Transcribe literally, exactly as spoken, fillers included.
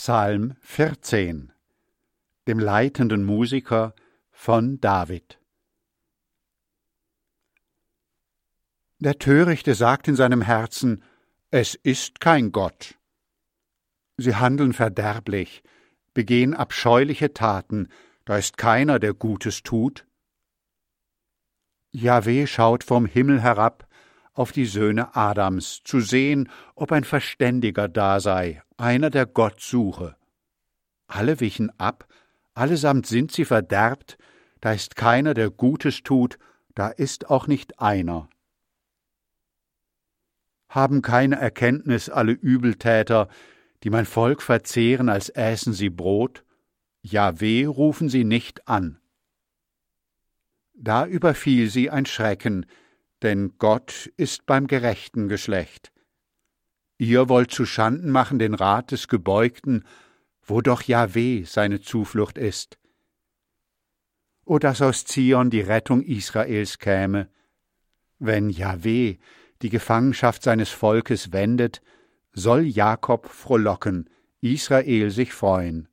Psalm vierzehn, dem leitenden Musiker von David. Der Törichte sagt in seinem Herzen, es ist kein Gott. Sie handeln verderblich, begehen abscheuliche Taten, da ist keiner, der Gutes tut. Jahwe schaut vom Himmel herab auf die Söhne Adams, zu sehen, ob ein Verständiger da sei, einer, der Gott suche. Alle wichen ab, allesamt sind sie verderbt, da ist keiner, der Gutes tut, da ist auch nicht einer. Haben keine Erkenntnis alle Übeltäter, die mein Volk verzehren, als äßen sie Brot? Jahwe rufen sie nicht an. Da überfiel sie ein Schrecken, denn Gott ist beim gerechten Geschlecht. Ihr wollt zu Schanden machen den Rat des Gebeugten, wo doch Jahwe seine Zuflucht ist. O, dass aus Zion die Rettung Israels käme. Wenn Jahwe die Gefangenschaft seines Volkes wendet, soll Jakob frohlocken, Israel sich freuen.